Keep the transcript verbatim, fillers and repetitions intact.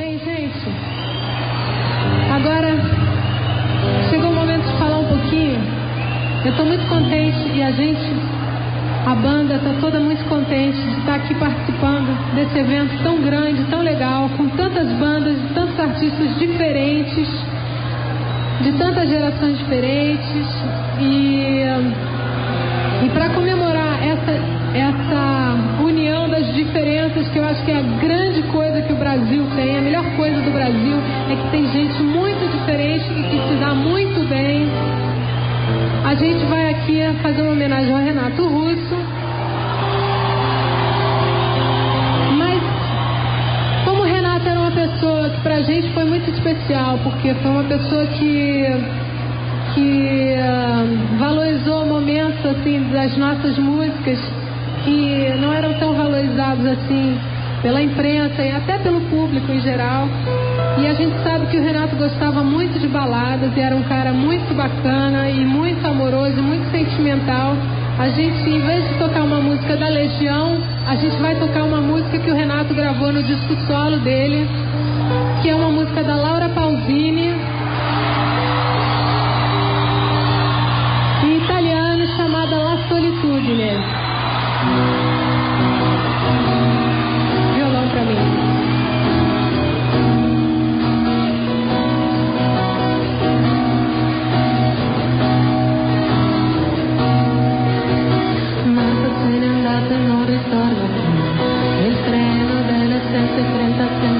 Bem, gente, agora chegou o momento de falar um pouquinho. Eu estou muito contente e a gente, a banda está toda muito contente de estar aqui participando desse evento tão grande, tão legal, com tantas bandas, de tantos artistas diferentes, de tantas gerações diferentes. E, e para comemorar essa, essa união das diferenças, que eu acho que é a grande coisa que o Brasil tem, a melhor coisa do Brasil é que tem gente muito diferente e que se dá muito bem. A gente vai aqui fazer uma homenagem ao Renato Russo. Mas como o Renato era uma pessoa que pra gente foi muito especial, porque foi uma pessoa que, que uh, valorizou momentos assim das nossas músicas que não eram tão valorizados assim pela imprensa e até pelo público em geral. E a gente sabe que o Renato gostava muito de baladas e era um cara muito bacana e muito amoroso e muito sentimental. A gente, em vez de tocar uma música da Legião, a gente vai tocar uma música que o Renato gravou no disco solo dele, que é uma música da Laura Pausini, em italiano, chamada La Solitudine. Violão pra mim. Non ritorno più, il treno delle sette e trenta